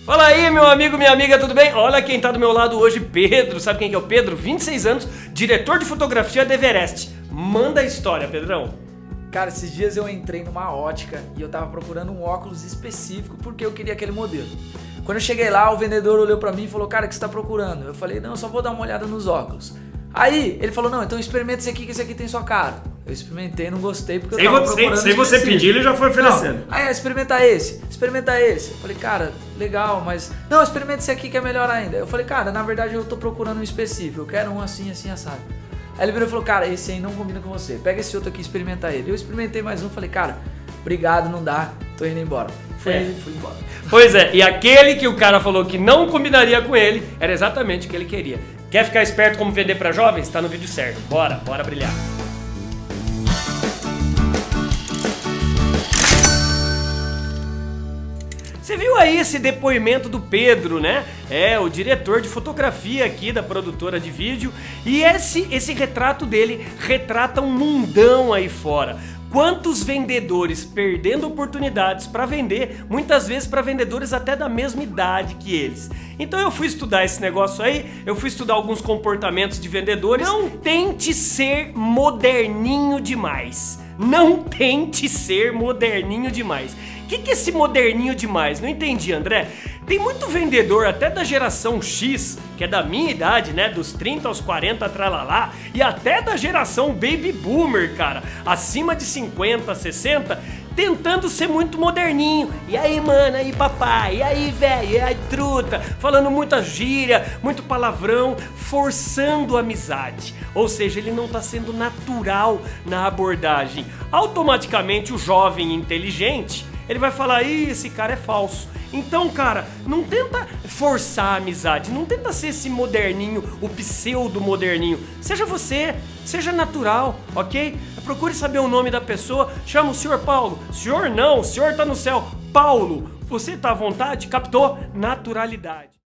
Fala aí, meu amigo, minha amiga, tudo bem? Olha quem tá do meu lado hoje, Pedro. Sabe quem que é o Pedro? 26 anos, diretor de fotografia da Everest. Manda a história, Pedrão. Cara, esses dias eu entrei numa ótica e eu tava procurando um óculos específico porque eu queria aquele modelo. Quando eu cheguei lá, o vendedor olhou pra mim e falou: cara, o que você tá procurando? Eu falei: não, eu só vou dar uma olhada nos óculos. Aí ele falou: não, então experimenta esse aqui, que esse aqui tem sua cara. Eu experimentei, não gostei porque eu tava procurando sem você pedir, ele já foi oferecendo. Não. Aí, experimenta esse. Eu falei: cara, legal, mas... não, experimenta esse aqui que é melhor ainda. Eu falei: cara, na verdade eu tô procurando um específico, eu quero um assim, assim, assado. Aí ele virou e falou: cara, esse aí não combina com você, pega esse outro aqui e experimenta ele. Eu experimentei mais um, falei: cara, obrigado, não dá, tô indo embora. Fui embora. Pois é, e aquele que o cara falou que não combinaria com ele, era exatamente o que ele queria. Quer ficar esperto como vender pra jovens? Tá no vídeo certo. Bora brilhar. Você viu aí esse depoimento do Pedro, né? É, o diretor de fotografia aqui da produtora de vídeo. E esse retrato dele retrata um mundão aí fora. Quantos vendedores perdendo oportunidades para vender, muitas vezes para vendedores até da mesma idade que eles. Então eu fui estudar esse negócio aí, eu fui estudar alguns comportamentos de vendedores. Não tente ser moderninho demais. Não tente ser moderninho demais. O que é esse moderninho demais? Não entendi, André. Tem muito vendedor, até da geração X, que é da minha idade, né? Dos 30 aos 40, tralalá, e até da geração Baby Boomer, cara, acima de 50, 60, tentando ser muito moderninho. E aí, mano, aí, papai, e aí, velho, e aí, truta, falando muita gíria, muito palavrão, forçando a amizade. Ou seja, ele não tá sendo natural na abordagem. Automaticamente, o jovem inteligente, ele vai falar: ih, esse cara é falso. Então, cara, não tenta forçar a amizade, não tenta ser esse moderninho, o pseudo moderninho. Seja você, seja natural, ok? Procure saber o nome da pessoa, chama o senhor Paulo. Senhor não, o senhor tá no céu. Paulo, você tá à vontade? Captou? Naturalidade.